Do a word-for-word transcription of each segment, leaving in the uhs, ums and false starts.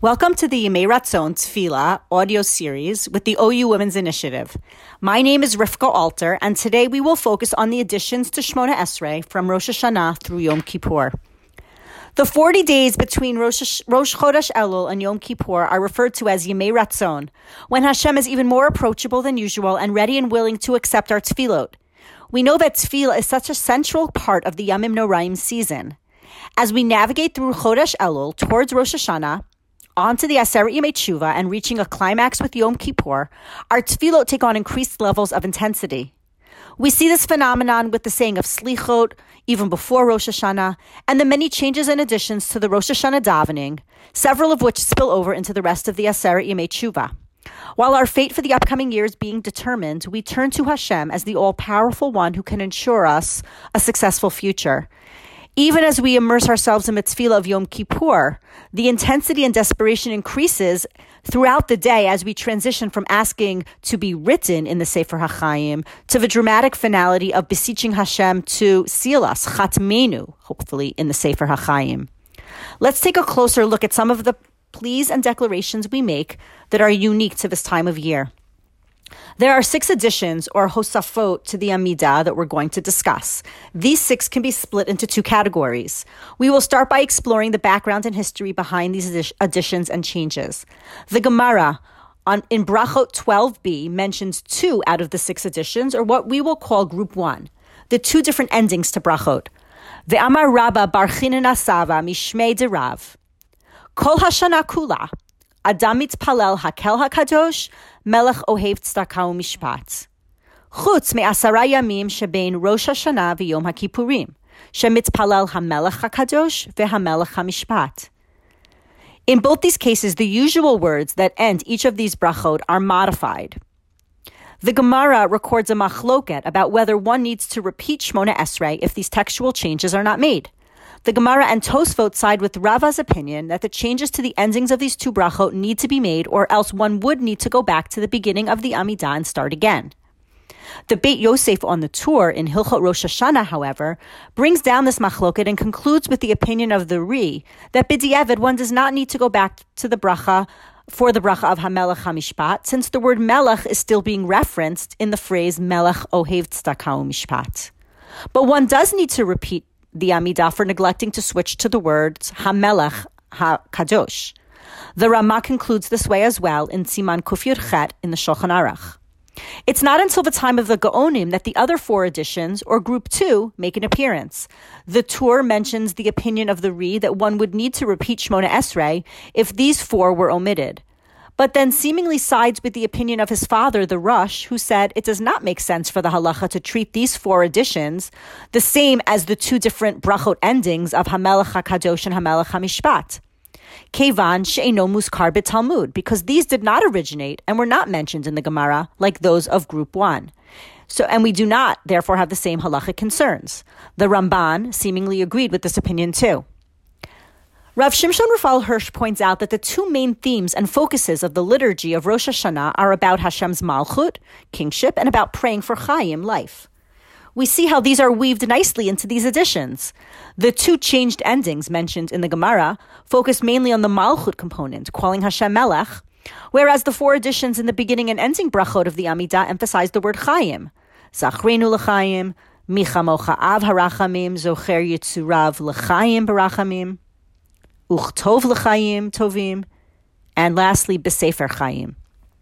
Welcome to the Yemei Ratzon Tefillah audio series with the O U Women's Initiative. My name is Rivka Alter, and today we will focus on the additions to Shmona Esrei from Rosh Hashanah through Yom Kippur. The forty days between Rosh, Rosh Chodesh Elul and Yom Kippur are referred to as Yemei Ratzon, when Hashem is even more approachable than usual and ready and willing to accept our tefillot. We know that tefillah is such a central part of the Yamim Noraim season. As we navigate through Chodesh Elul towards Rosh Hashanah, onto the Aseret Yemei Tshuva and reaching a climax with Yom Kippur, our tefillot take on increased levels of intensity. We see this phenomenon with the saying of Slichot, even before Rosh Hashanah, and the many changes and additions to the Rosh Hashanah davening, several of which spill over into the rest of the Aseret Yemei Tshuva. While our fate for the upcoming year is being determined, we turn to Hashem as the all-powerful one who can ensure us a successful future. Even as we immerse ourselves in the tefillah of Yom Kippur, the intensity and desperation increases throughout the day as we transition from asking to be written in the Sefer HaChaim to the dramatic finality of beseeching Hashem to seal us, Chatmenu, hopefully in the Sefer HaChaim. Let's take a closer look at some of the pleas and declarations we make that are unique to this time of year. There are six additions or hosafot to the Amidah that we're going to discuss. These six can be split into two categories. We will start by exploring the background and history behind these additions and changes. The Gemara on, in Brachot twelve b mentions two out of the six additions, or what we will call group one, the two different endings to Brachot. Ve'amar Rabba bar Chinan Asava mishmei de Rav. Kol hashana kula. Adam mitpalel hakel hakadosh, melech ohev tzedakah u'mishpat. Chutz me'asara yamim shebein Rosh Hashanah v'Yom HaKippurim, shemitpalel hamelech hakadosh ve'hamelech hamishpat. In both these cases, the usual words that end each of these brachot are modified. The Gemara records a machloket about whether one needs to repeat Shmona Esrei if these textual changes are not made. The Gemara and Tosfot side with Rava's opinion that the changes to the endings of these two brachot need to be made, or else one would need to go back to the beginning of the Amidah and start again. The Beit Yosef on the tour in Hilchot Rosh Hashanah, however, brings down this machloket and concludes with the opinion of the Ri that b'diavad one does not need to go back to the bracha for the bracha of Hamelech HaMishpat, since the word Melech is still being referenced in the phrase Melech Ohev Tzedakah u'Mishpat. But one does need to repeat the Amidah for neglecting to switch to the words HaMelech HaKadosh. The Ramah concludes this way as well in Siman Kuf Yud Chet in the Shulchan Aruch. It's not until the time of the Gaonim that the other four additions, or group two, make an appearance. The Tur mentions the opinion of the Ri that one would need to repeat Shmona Esrei if these four were omitted, but then seemingly sides with the opinion of his father, the Rush, who said it does not make sense for the halacha to treat these four additions the same as the two different brachot endings of Hamelech HaKadosh and Hamelech HaMishpat. Kevan she'eino muskar b'Talmud, because these did not originate and were not mentioned in the Gemara like those of group one. So, and we do not, therefore, have the same halachic concerns. The Ramban seemingly agreed with this opinion too. Rav Shimshon Raphael Hirsch points out that the two main themes and focuses of the liturgy of Rosh Hashanah are about Hashem's Malchut, kingship, and about praying for Chaim, life. We see how these are weaved nicely into these additions. The two changed endings mentioned in the Gemara focus mainly on the Malchut component, calling Hashem Melech, whereas the four additions in the beginning and ending brachot of the Amidah emphasize the word Chaim. Zachrenu l'chaim, mi chamocha av harachamim, zocher yitzurav l'chaim barachamim, Uchtov l'chaim tovim, and lastly, b'sefer chaim.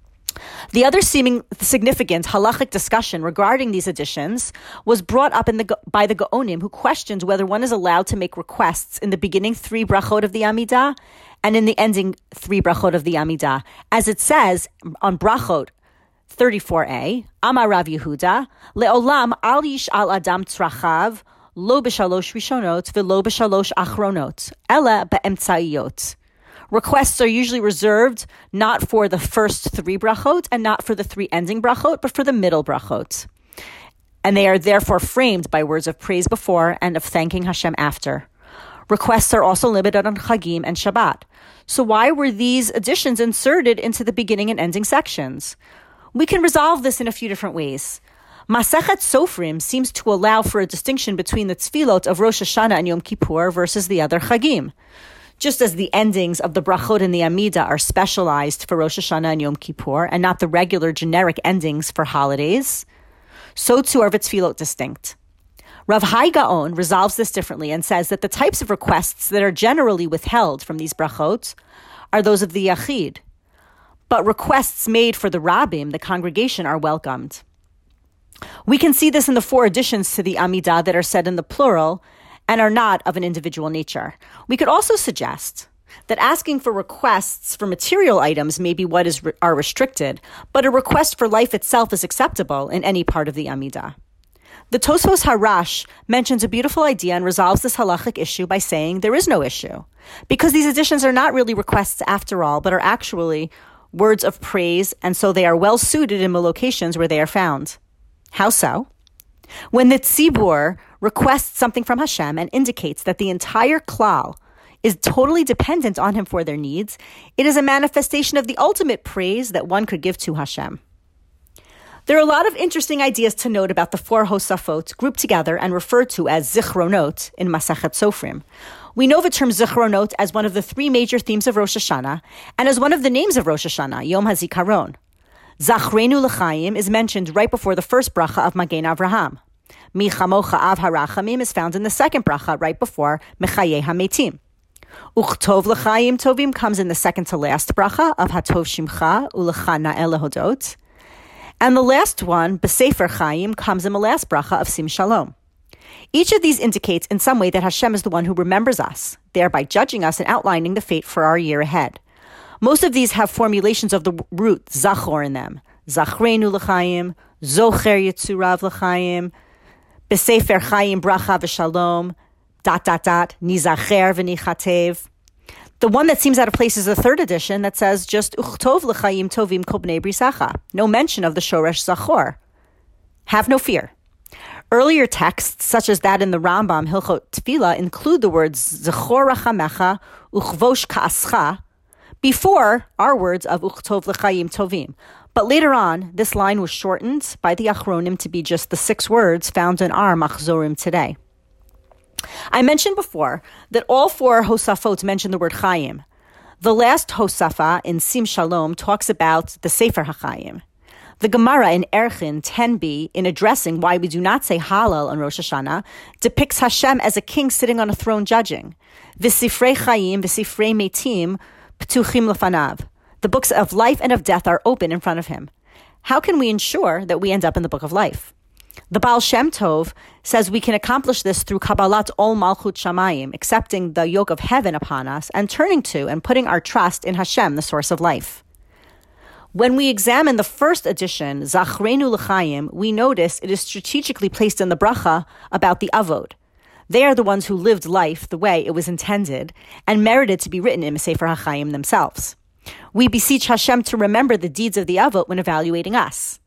The other seeming significant halachic discussion regarding these additions was brought up in the, by the Gaonim, who questioned whether one is allowed to make requests in the beginning three brachot of the Amidah and in the ending three brachot of the Amidah. As it says on brachot thirty-four a, Amar Rav Yehuda, le'olam al yish al adam tzrachav, lo b'shalosh rishonot v'lo b'shalosh achronot, ela b'emtzayot. Requests are usually reserved not for the first three brachot and not for the three ending brachot, but for the middle brachot. And they are therefore framed by words of praise before and of thanking Hashem after. Requests are also limited on Chagim and Shabbat. So why were these additions inserted into the beginning and ending sections? We can resolve this in a few different ways. Masechet Sofrim seems to allow for a distinction between the tefillot of Rosh Hashanah and Yom Kippur versus the other Chagim. Just as the endings of the brachot and the Amida are specialized for Rosh Hashanah and Yom Kippur and not the regular generic endings for holidays, so too are Vitzfilot distinct. Rav Hai Gaon resolves this differently and says that the types of requests that are generally withheld from these brachot are those of the Yachid, but requests made for the Rabbim, the congregation, are welcomed. We can see this in the four additions to the Amidah that are said in the plural and are not of an individual nature. We could also suggest that asking for requests for material items may be what is are restricted, but a request for life itself is acceptable in any part of the Amidah. The Tosfos Harash mentions a beautiful idea and resolves this halachic issue by saying there is no issue, because these additions are not really requests after all, but are actually words of praise, and so they are well suited in the locations where they are found. How so? When the tzibur requests something from Hashem and indicates that the entire klal is totally dependent on him for their needs, it is a manifestation of the ultimate praise that one could give to Hashem. There are a lot of interesting ideas to note about the four Hosafot grouped together and referred to as Zichronot in Masachet Sofrim. We know the term Zichronot as one of the three major themes of Rosh Hashanah and as one of the names of Rosh Hashanah, Yom HaZikaron. Zachrenu L'chaim is mentioned right before the first bracha of Magen Avraham. Mi Chamocha Av HaRachamim is found in the second bracha right before Mechayeh HaMetim. Uchtov L'chaim Tovim comes in the second to last bracha of Hatov Shimcha U'Lecha Na'el Lehodot. And the last one, B'Sefer Chaim, comes in the last bracha of Sim Shalom. Each of these indicates in some way that Hashem is the one who remembers us, thereby judging us and outlining the fate for our year ahead. Most of these have formulations of the root Zachor in them. Zachrenu L'chaim, Zocher Yitzurav L'chaim, B'Sefer Chaim Bracha V'Shalom, dot, dot, dot, Nizacher V'Nichatev. The one that seems out of place is the third edition that says just Uchtov L'chaim Tovim Kol Bnei Brisacha. No mention of the Shoresh Zachor. Have no fear. Earlier texts, such as that in the Rambam Hilchot Tefillah, include the words Zechor Rachamecha Uchvosh Ka'ascha before our words of Uchtov L'chaim Tovim. But later on, this line was shortened by the Achronim to be just the six words found in our Machzorim today. I mentioned before that all four Hosafot mention the word Chaim. The last Hosafa in Sim Shalom talks about the Sefer HaChaim. The Gemara in Erchin ten b, in addressing why we do not say Hallel on Rosh Hashanah, depicts Hashem as a king sitting on a throne judging. V'sifrei Chaim, v'sifrei Metim, p'tuchim lefanav. The books of life and of death are open in front of him. How can we ensure that we end up in the book of life? The Baal Shem Tov says we can accomplish this through Kabbalat Ol Malchut Shamayim, accepting the yoke of heaven upon us and turning to and putting our trust in Hashem, the source of life. When we examine the first edition, Zachrenu L'chaim, we notice it is strategically placed in the bracha about the Avod. They are the ones who lived life the way it was intended and merited to be written in Sefer HaChaim themselves. We beseech Hashem to remember the deeds of the Avot when evaluating us.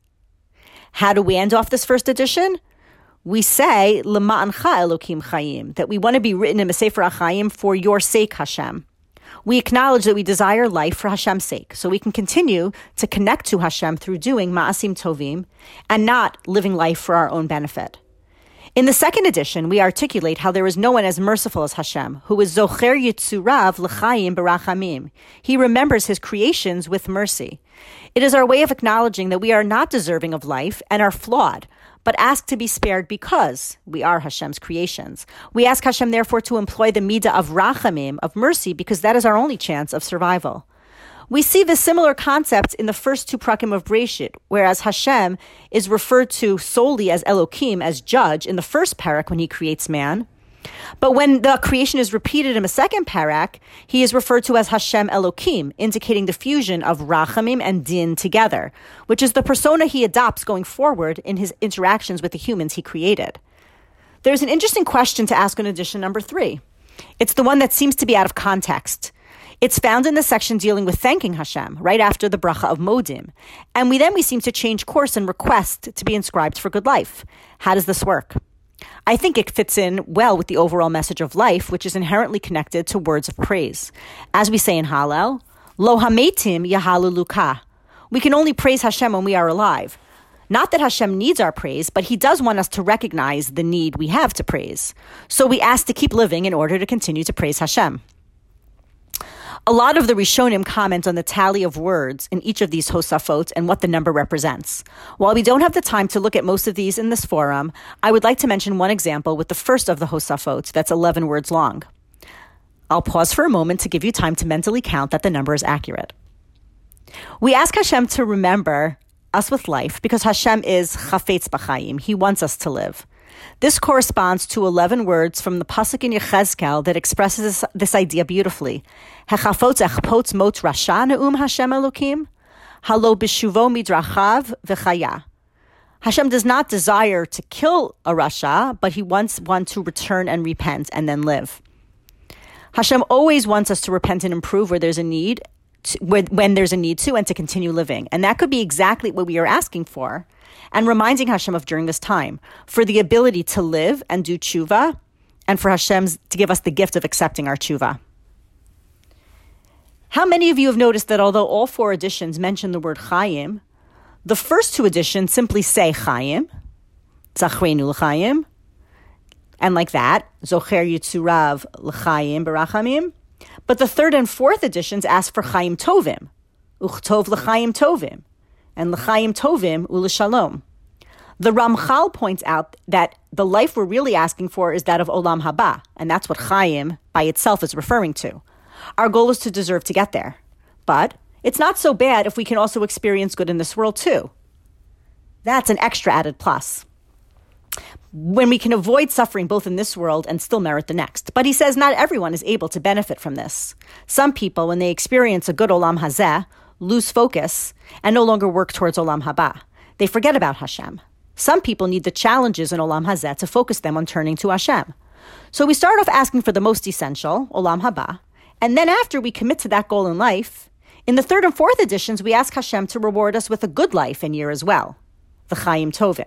How do we end off this first edition? We say, L'ma'ancha Elokim Chaim, that we want to be written in Sefer HaChaim for your sake, Hashem. We acknowledge that we desire life for Hashem's sake, so we can continue to connect to Hashem through doing Ma'asim Tovim and not living life for our own benefit. In the second edition, we articulate how there is no one as merciful as Hashem, who is Zocher Yitzurav L'chaim Barachamim. He remembers his creations with mercy. It is our way of acknowledging that we are not deserving of life and are flawed, but ask to be spared because we are Hashem's creations. We ask Hashem, therefore, to employ the midah of rachamim, of mercy, because that is our only chance of survival. We see the similar concept in the first two prakim of Breshit, whereas Hashem is referred to solely as Elokim, as judge, in the first parak when he creates man. But when the creation is repeated in the second parak, he is referred to as Hashem Elokim, indicating the fusion of Rachamim and Din together, which is the persona he adopts going forward in his interactions with the humans he created. There's an interesting question to ask in edition number three. It's the one that seems to be out of context. It's found in the section dealing with thanking Hashem, right after the bracha of Modim. And we then we seem to change course and request to be inscribed for good life. How does this work? I think it fits in well with the overall message of life, which is inherently connected to words of praise. As we say in Hallel, Lo hametim yahaluluka. We can only praise Hashem when we are alive. Not that Hashem needs our praise, but he does want us to recognize the need we have to praise. So we ask to keep living in order to continue to praise Hashem. A lot of the Rishonim comment on the tally of words in each of these Hosafot and what the number represents. While we don't have the time to look at most of these in this forum, I would like to mention one example with the first of the Hosafot that's eleven words long. I'll pause for a moment to give you time to mentally count that the number is accurate. We ask Hashem to remember us with life because Hashem is Chafetz B'Chaim. He wants us to live. This corresponds to eleven words from the pasuk in Yechezkel that expresses this, this idea beautifully. Hechafotz echpotz mot rasha ne'um Hashem Elokim, halo b'shuvo midrachav v'chaya. Hashem does not desire to kill a rasha, but he wants one to return and repent and then live. Hashem always wants us to repent and improve where there's a need, to, when there's a need to, and to continue living. And that could be exactly what we are asking for and reminding Hashem of during this time, for the ability to live and do tshuva, and for Hashem to give us the gift of accepting our tshuva. How many of you have noticed that although all four editions mention the word Chaim, the first two editions simply say Chaim, Zachrenu l'Chaim, and like that, Zocher Yitzurav l'Chaim Barachamim, but the third and fourth editions ask for Chaim Tovim, Uchtov l'Chaim Tovim, and l'chaim tovim u'l'shalom. The Ramchal points out that the life we're really asking for is that of Olam Haba, and that's what Chaim by itself is referring to. Our goal is to deserve to get there. But it's not so bad if we can also experience good in this world too. That's an extra added plus. When we can avoid suffering both in this world and still merit the next. But he says not everyone is able to benefit from this. Some people, when they experience a good Olam Hazeh, lose focus, and no longer work towards Olam Haba. They forget about Hashem. Some people need the challenges in Olam Hazeh to focus them on turning to Hashem. So we start off asking for the most essential, Olam Haba, and then after we commit to that goal in life, in the third and fourth editions, we ask Hashem to reward us with a good life and year as well, the Chaim Tovim.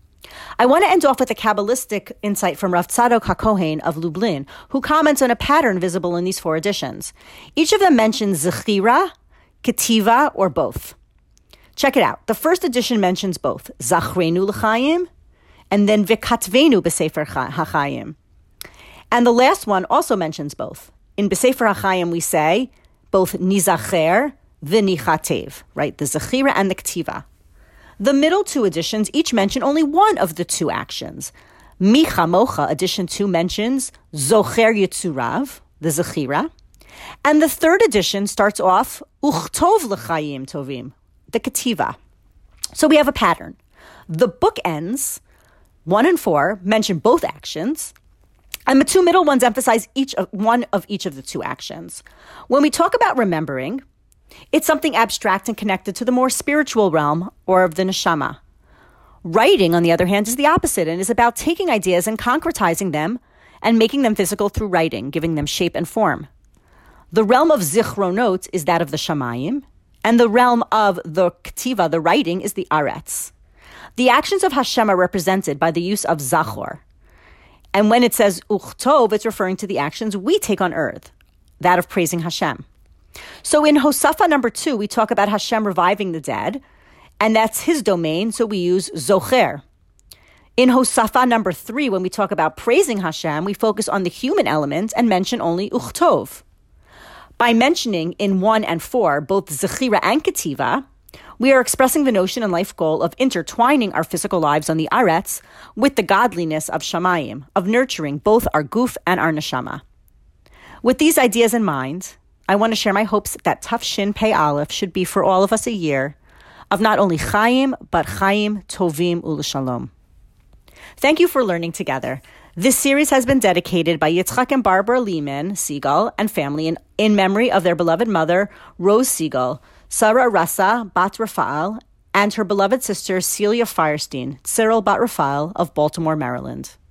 I want to end off with a Kabbalistic insight from Rav Tzadok HaKohen of Lublin, who comments on a pattern visible in these four editions. Each of them mentions Zechira, Ketiva, or both. Check it out. The first edition mentions both Zachrenu l'Chaim and then V'katvenu b'Sefer HaChaim. And the last one also mentions both. In b'Sefer HaChaim we say both Nizacher v'Nichatev, right? The Zechira and the Ketiva. The middle two editions each mention only one of the two actions. Micha Mocha edition two mentions Zocher Yitzurav, the Zechira. And the third edition starts off Uchtov l'Chaim Tovim, the Ketiva. So we have a pattern. The book ends, one and four, mention both actions, and the two middle ones emphasize each of, one of each of the two actions. When we talk about remembering, it's something abstract and connected to the more spiritual realm or of the neshama. Writing, on the other hand, is the opposite and is about taking ideas and concretizing them and making them physical through writing, giving them shape and form. The realm of zichronot is that of the shamayim, and the realm of the ketiva, the writing, is the aretz. The actions of Hashem are represented by the use of zachor. And when it says uchtov, it's referring to the actions we take on earth, that of praising Hashem. So in Hosafa number two, we talk about Hashem reviving the dead, and that's his domain, so we use zocher. In Hosafa number three, when we talk about praising Hashem, we focus on the human element and mention only uchtov. By mentioning in one and four both Zechira and Ketiva, we are expressing the notion and life goal of intertwining our physical lives on the Aretz with the godliness of Shamayim, of nurturing both our guf and our neshama. With these ideas in mind, I want to share my hopes that Taf Shin Pei Aleph should be for all of us a year of not only Chaim, but Chaim Tovim U'Shalom. Thank you for learning together. This series has been dedicated by Yitzchak and Barbara Lehman Siegel and family in, in memory of their beloved mother, Rose Siegel, Sarah Rasa Bat Rafael, and her beloved sister, Celia Firestein, Cyril Bat Rafael of Baltimore, Maryland.